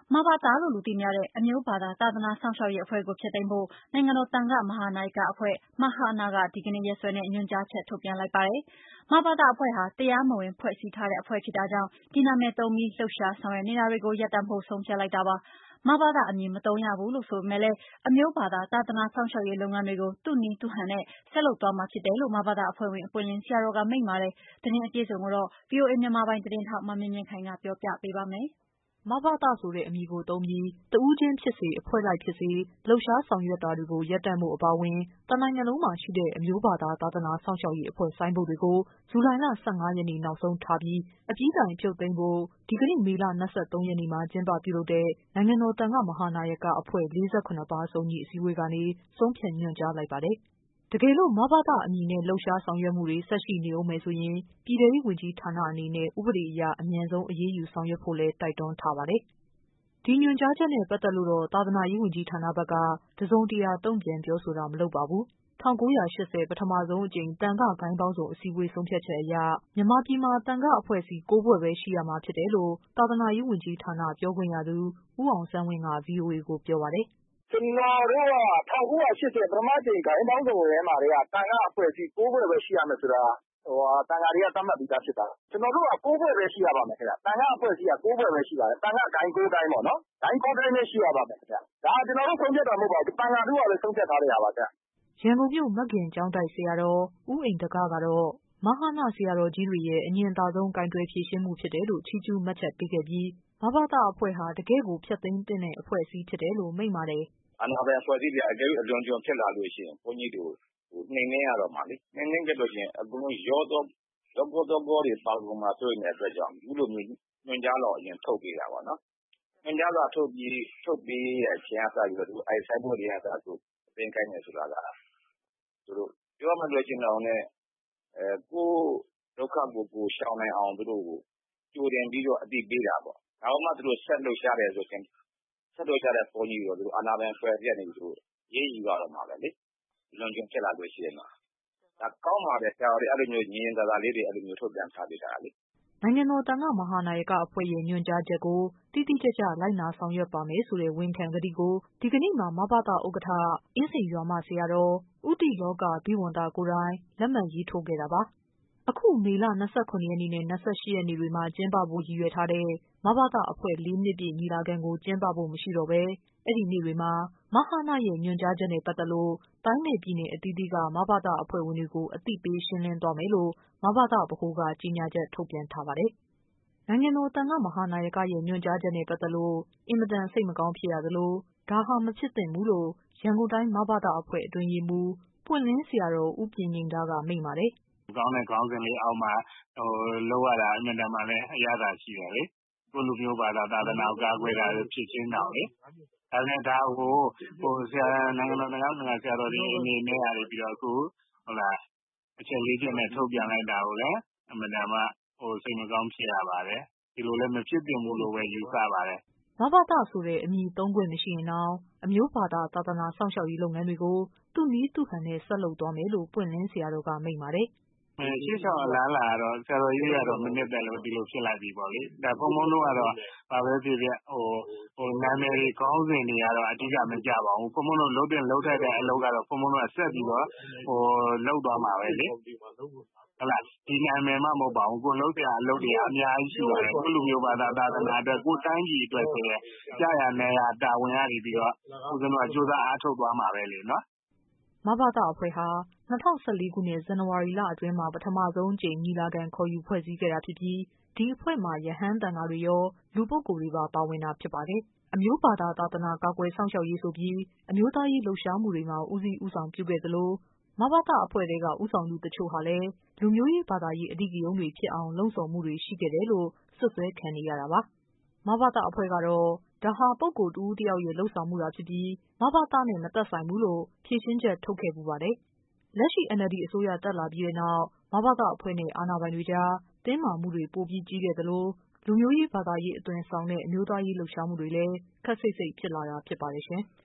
မဘသလို့လူသိများတဲ့အမျိုးဘာသာသာသနာစောင့်ရှောက်ရေးအဖွဲ့ကိုဖျက်သိမ်းဖို့နိုင်ငံတော်သံဃမဟာနာယကအဖွဲ့မဟာနာကဒီကနေ့ရက်စွဲနဲ့ညွှန်ကြားချက်ထုတ်ပြန်လိုက်ပါတယ်။မဘသအဖွဲ့ဟာတရားမဝင်ဖွဲ့စည်းထားတဲ့အဖွဲ့ဖြစ်တာကြောင့်ဒီနာမည်သုံးပြီးလှုပ်ရှားဆောင်ရွက်နေတာတွေကိုရပ်တန့်ဖို့ဆုံးဖြတ်လိုက်တာပါ။မဘသအမည်မသုံးရဘူးလို့ဆိုပေမဲ့လည်းအမျိုးဘာသာသာသနာစောင့်ရှောက်ရေးလုပ်ငန်းတွေကိုသူ့နည်းသူ့ဟန်နဲ့ဆက်လုပ်သွားမှာဖြစ်တယ်လို့မဘသအဖွဲ့ဝင်ပွင့်လင်းဆရာတော်ကမိန့်ပါတယ်။သတင်းအပြည့်အစုံကိုတော့ VOA မြန်မာပိုင်းသတင်းထောက်မမြင့်မြင့်ခိုင်ကပြောပြပေးပါမယ်။မဘသဆိုတဲ့အမည်ကိုသုံးပြီးတဦးချင်းဖြစ်စေအဖွဲ့လိုက်ဖြစ်စေလှုပ်ရှားဆောင်ရွက်တာတွေကိုရပ်တန့်ဖို့အပါအဝင်တနိုင်ငံလုံးမှာရှိတဲ့အမျိုးဘာသာသာသနာစောင့်ရှောက်ရေးအဖွဲ့ဆိုင်းဘုတ်တွေကိုဇူလိုင်လ 15 ရက်နေ့နောက်ဆုံးထားပြီးအပြီးတိုင်ဖြုတ်သိမ်းဖို့ဒီကနေ့မေလ 23 ရက်နေ့မှာကျင်းပပြုလုပ်တဲ့နိုင်ငံတော်သံဃမဟာနာယကအဖွဲ့ 48 ပါးစုံညီအစည်းအဝေးကနေဆုံးဖြတ်ညွှန်ကြားလိုက်ပါတယ်။ တကယ်လို့မဘသအမည်နဲ့လှုပ်ရှားဆောင်ရွက်မှုတွေဆက်ရှိနေဦးမယ်ဆိုရင်ပြည်ထဲရေးဝန်ကြီးဌာနအနေနဲ့ဥပဒေအရအမြန်ဆုံးအရေးယူဆောင်ရွက်ဖို့လည်းတိုက်တွန်းထားပါတယ်။ဒီညွှန်ကြားချက်နဲ့ပတ်သက်လို့တော့သာသနာရေးဝန်ကြီးဌာနဘက်ကတစုံတရာတုံ့ပြန်ပြောဆိုတာမလုပ်ပါဘူး။ 1980ပထမဆုံးအကြိမ်သံဃဂိုဏ်းပေါင်းစုံအစည်းအဝေးဆုံးဖြတ်ချက်အရမြန်မာပြည်မှာသံဃအဖွဲ့အစည်း 9 ဖွဲ့ပဲရှိရမှာဖြစ်တယ်လို့သာသနာရေးဝန်ကြီးဌာနပြောခွင့်ရသူဦးအောင်ဆန်းဝင်းက VOA ကိုပြောပါတယ်။ “ကျနော်တို့က1980ပထမကြိမ်ဂိုဏ်းပေါင်းစုံထဲမှာသံဃအဖွဲ့အစည်း 9 ဖွဲ့ပဲရှိရမယ်ဆိုတာသံဃာတွေကသတ်မှတ်ပြီးသားဖြစ်ပါတယ်။ကျနော်တို့က9ဖွဲ့ပဲရှိရပါမယ်ခင်ဗျ။သံဃအဖွဲ့အစည်းက9ဖွဲ့ပဲရှိပါတယ်။သံဃဂိုဏ်း9 ဂိုဏ်းပေါ့နော်။ဂိုဏ်း9 ဂိုဏ်းပဲရှိရပါမယ်ခင်ဗျ။ဒါကျနော်တို့ဆုံးဖြတ်တာမဟုတ်ပါဘူး။သံဃာထုကပဲဆုံးဖြတ်ထားတဲ့ဟာပါခင်ဗျ။ ” ရန်ကုန်မြို့မဂ္ဂင်ကျောင်းတိုက်ဆရာတော်ဦးဣန္ဒကကတော့မဟာနာဆရာတော်ကြီးတွေရဲ့အညင်သာဆုံးကိုင်တွယ်ဖြေရှင်းမှုဖြစ်တယ်လို့ချီးကျူးမှတ်ချက်ပေးခဲ့ပြီးမဘသအဖွဲ့ဟာတကယ့်ကိုဖျက်သိမ်းသင့်တဲ့အဖွဲ့အစည်းဖြစ်တယ်လို့မိန့်ပါတယ်။အာဏာပိုင်အဖွဲ့အစည်းတွေအကယ်၍အလွန်အကျွံဖြစ်လာလို့ရှိရင်ဘုန်းကြီးတွေကိုနှိမ်နင်းရတော့မှာလေ။နှိမ်နင်းခဲ့လို့ရှိရင်အကုန်လုံးရောသောတွေပါကုန်မှာစိုးရိမ်တဲ့အတွက်ကြောင့်အခုလိုမျိုးညွှန်ကြားလွှာအရင်ထုတ်ပေးတာပေါ့နော်။ညွှန်ကြားလွှာထုတ်ပေးတဲ့အချိန်ကစပြီးတော့အဲဒီဆိုင်းဘုတ်တွေကစသူသိမ်းခိုင်းတယ်ဆိုတာကသူတို့ပြောမှလို့ရှိရင်တော့ကိုယ်ဒုက္ခကိုရှောင်နိုင်အောင်သူတို့ကိုကြိုတင်ပြီးတော့အသိပေးတာပေါ့။ဒါမှသူတို့ဆက်လှုပ်ရှားတယ်ဆိုရင်ဆက်လှုပ်ရှားတဲ့ဘုန်းကြီးတွေကိုသူတို့အာဏာပိုင်အဖွဲ့အစည်းကနေသူတို့ရေးယူရတော့မှာပဲလေ။လွန်ကျွံဖြစ်လာလို့ရှိရင်တော့ဒါကောင်းပါတယ်ဆရာတော်တွေအဲ့လိုမျိုးညင်သာသာလေးတွေအဲ့လိုမျိုးထုတ်ပြန်ထားပေးတာလေ။နိုင်ငံတော်သံဃမဟာနာယကအဖွဲ့ရဲ့ညွှန်ကြားချက်ကိုတိတိကျကျလိုက်နာဆောင်ရွက်ပါမယ်ဆိုတဲ့ဝန်ခံကတိကိုဒီကနေ့မှာမဘသဥက္ကဋ္ဌအင်းစိန်ရွာမဆရာတော်ဦးတိလောကဘိဝန္တကိုယ်တိုင်လက်မှတ်ရေးထိုးခဲ့တာပါ။အခုမေလ 29 ရက်နေ့နဲ့ 28 ရက်နေ့တွေမှာကျင်းပဖို့ရည်ရွယ်ထားတဲ့မဘသအဖွဲ့ 4 နှစ်ပြည့်ညီလာခံကိုကျင်းပဖို့မရှိတော့ဘဲအဲ့ဒီနေ့တွေမှာမဟာနာရဲ့ညွှန်ကြားချက်နဲ့ပတ်သက်လို့တိုင်းနဲ့ပြည်နယ်အသီးသီးကမဘသအဖွဲ့ဝင်တွေကိုအသိပေးရှင်းလင်းသွားမယ်လို့မဘသဗဟိုကကြေညာချက်ထုတ်ပြန်ထားပါတယ်။နိုင်ငံတော်သံဃမဟာနာယကရဲ့ညွှန်ကြားချက်နဲ့ပတ်သက်လို့အင်မတန်စိတ်မကောင်းဖြစ်ရသလိုဒါဟာမဖြစ်သင့်ဘူးလို့ရန်ကုန်တိုင်းမဘသအဖွဲ့အတွင်းရေးမှူးပွင့်လင်းဆရာတော်ဦးပြည့်ငြိမ်းသားကမိန့်ပါတယ်။ကောင်းတဲ့ခေါင်းစဉ်လေးအောက်မှာလုပ်ရတာအမြဲတမ်းလည်းအရသာရှိတယ်လေ။ကိုလူမျိုးဘာသာသာသနာကိုကာကွယ်တာဖြစ်ချင်းတောင်လေ။ဒါနဲ့ဒါကိုဆရာနိုင်ငံတော်သံဃာဆရာတော်တွေအနေနဲ့ကနေပြီးတော့အခုအချက် 4 ချက်နဲ့ထုတ်ပြန်လိုက်တာကိုလည်းအမှန်တမ်းစိတ်မကောင်းဖြစ်ရပါတယ်။ဒီလိုလည်းမဖြစ်သင့်ဘူးလို့ပဲယူဆပါတယ်။မဘသဆိုတဲ့အမည်သုံးခွင့်မရှိရင်တောင်အမျိုးဘာသာသာသနာစောင့်ရှောက်ရေးလုပ်ငန်းတွေကိုသူ့နည်းသူ့ဟန်နဲ့ဆက်လုပ်သွားမယ်လို့ပွင့်လင်းဆရာတော်ကမိန့်ပါတယ်။ရှေ့ဆောင်အလားအလာကတော့ဆရာတော်ကြီးကတော့မနှစ်သက်လို့ဒီလိုဖြစ်လိုက်ပြီပေါ့လေ။ဒါဘုန်းဘုန်းတို့ကတော့ဘာပဲဖြစ်ဖြစ်နာမည်တွေခေါင်းစဉ်တွေကတော့အဓိကမကြပါဘူး။ဘုန်းဘုန်းတို့လုပ်ထိုက်တဲ့အလုပ်ကတော့ဘုန်းဘုန်းတို့ကဆက်ပြီးတော့လုပ်သွားမှာပဲလေ။ဟုတ်လားဒီနာမည်မှမဟုတ်ပါဘူးကိုလုပ်တဲ့အလုပ်တွေအများကြီးရှိပါတယ်ကိုလူမျိုးဘာသာသာသနာအတွက်ကိုတိုင်းပြည်အတွက်ဆိုရင်ကြာရနေရတာဝန်ရပြီးတော့ဦးဇင်းတို့ကကြိုးစားအားထုတ်သွားမှာပဲလေနော်မဘသအဖွဲ့ဟာ2014ခုနှစ်ဇန်နဝါရီလအတွင်းမှာပထမဆုံးအကြိမ်ညီလာခံခေါ်ယူဖွဲ့စည်းခဲ့တာဖြစ်ပြီးဒီအဖွဲ့မှာယဟန်သံဃာတွေရောလူပုဂ္ဂိုလ်တွေပါဝင်တာဖြစ်ပါတယ်။အမျိုးဘာသာသာသနာကာကွယ်စောင့်ရှောက်ရေးဆိုပြီးအမျိုးသားရေးလှုပ်ရှားမှုတွေမှာဦးစီးဦးဆောင်ပြုခဲ့သလိုမဘသအဖွဲ့တွေကဦးဆောင်သူတချို့ဟာလည်းလူမျိုးရေးဘာသာရေးအဓိကရုဏ်းတွေဖြစ်အောင်လှုံ့ဆော်မှုတွေရှိခဲ့တယ်လို့စွပ်စွဲခံနေရတာပါ။မဘသအဖွဲ့ကတော့ဒါဟာပုဂ္ဂိုလ်တဦးတယောက်ရဲ့လှုံ့ဆော်မှုတာဖြစ်ပြီးမဘသနဲ့မသက်ဆိုင်ဘူးလို့ဖြေရှင်းချက်ထုတ်ခဲ့ပူပါတယ်။လက်ရှိ NLD အစိုးရတက်လာပြီးတဲ့နောက်မဘသအဖွဲ့နဲ့အာဏာပိုင်တွေကြားတင်းမာမှုတွေပိုပြီးကြီးခဲ့သလိုလူမျိုးရေးဘာသာရေးအသွင်ဆောင်တဲ့အမျိုးသားရေးလှုပ်ရှားမှုတွေလည်းခပ်စိပ်စိပ်ဖြစ်လာတာဖြစ်ပါတယ်ရှင်။